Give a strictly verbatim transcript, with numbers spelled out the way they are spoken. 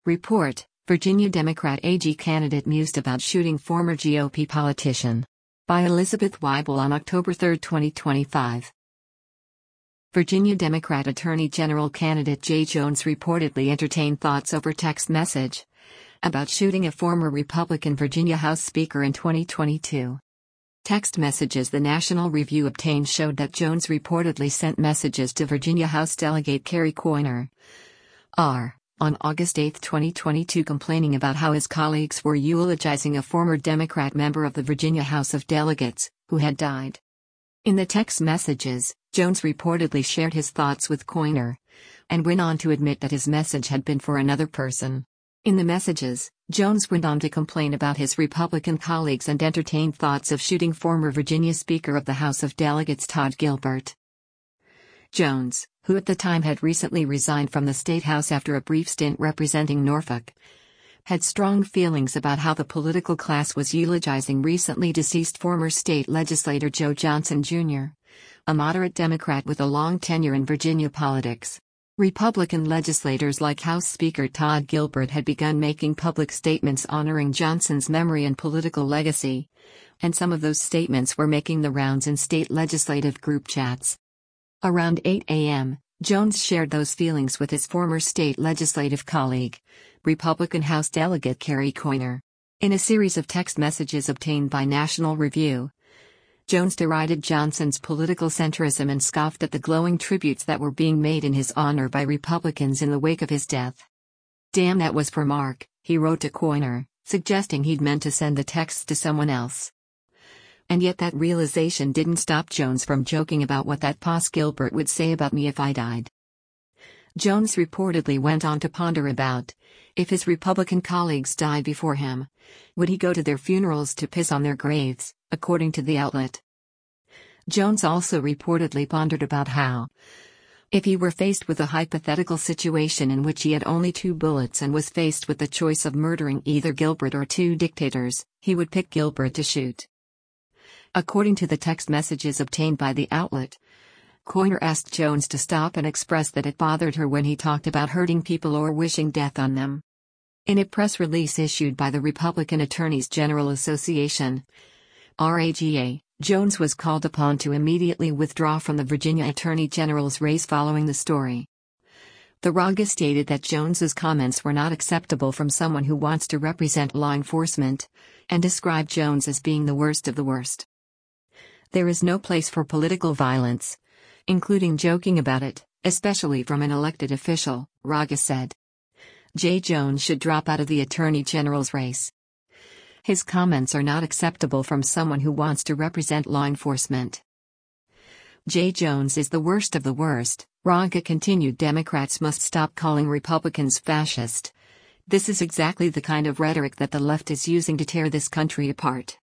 Report: Virginia Democrat A G candidate mused about shooting former G O P politician. By Elizabeth Weibel on October third, twenty twenty-five. Virginia Democrat Attorney General candidate Jay Jones reportedly entertained thoughts over text message about shooting a former Republican Virginia House Speaker in twenty twenty-two. Text messages the National Review obtained showed that Jones reportedly sent messages to Virginia House Delegate Kerry Coyner R. on August eighth, twenty twenty-two, complaining about how his colleagues were eulogizing a former Democrat member of the Virginia House of Delegates, who had died. In the text messages, Jones reportedly shared his thoughts with Coyner, and went on to admit that his message had been for another person. In the messages, Jones went on to complain about his Republican colleagues and entertained thoughts of shooting former Virginia Speaker of the House of Delegates Todd Gilbert. Jones, who at the time had recently resigned from the State House after a brief stint representing Norfolk, had strong feelings about how the political class was eulogizing recently deceased former state legislator Joe Johnson Junior, a moderate Democrat with a long tenure in Virginia politics. Republican legislators like House Speaker Todd Gilbert had begun making public statements honoring Johnson's memory and political legacy, and some of those statements were making the rounds in state legislative group chats. Around eight a m, Jones shared those feelings with his former state legislative colleague, Republican House Delegate Kerry Coyner. In a series of text messages obtained by National Review, Jones derided Johnson's political centrism and scoffed at the glowing tributes that were being made in his honor by Republicans in the wake of his death. "Damn, that was for Mark," he wrote to Coyner, suggesting he'd meant to send the texts to someone else. And yet that realization didn't stop Jones from joking about what that Poss Gilbert would say about me if I died. Jones reportedly went on to ponder about, if his Republican colleagues died before him, would he go to their funerals to piss on their graves, according to the outlet. Jones also reportedly pondered about how, if he were faced with a hypothetical situation in which he had only two bullets and was faced with the choice of murdering either Gilbert or two dictators, he would pick Gilbert to shoot. According to the text messages obtained by the outlet, Coyner asked Jones to stop and express that it bothered her when he talked about hurting people or wishing death on them. In a press release issued by the Republican Attorneys General Association, R A G A, Jones was called upon to immediately withdraw from the Virginia Attorney General's race following the story. The R A G A stated that Jones's comments were not acceptable from someone who wants to represent law enforcement, and described Jones as being the worst of the worst. "There is no place for political violence, including joking about it, especially from an elected official," R A G A said. Jay Jones should drop out of the Attorney General's race. His comments are not acceptable from someone who wants to represent law enforcement. Jay Jones is the worst of the worst, R A G A continued. Democrats must stop calling Republicans fascist. This is exactly the kind of rhetoric that the left is using to tear this country apart.